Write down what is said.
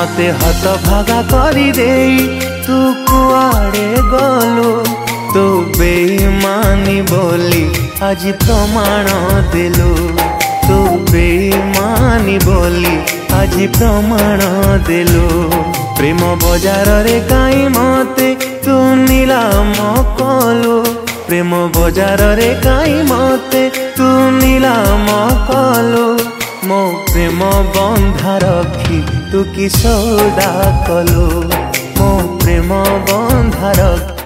मते हत भागा करी दे तू कुआड़े गलु तू बेईमानी बोली आज प्रमाण देलु तू बेईमानी बोली आज प्रमाण देलु प्रेम बजार रे काई मते तू नीलाम कलु प्रेम बजार रे काई मते तू नीलाम कलु मो प्रेम बंधा रखी तू कि सौदा कलु मो प्रेम बंधा रखी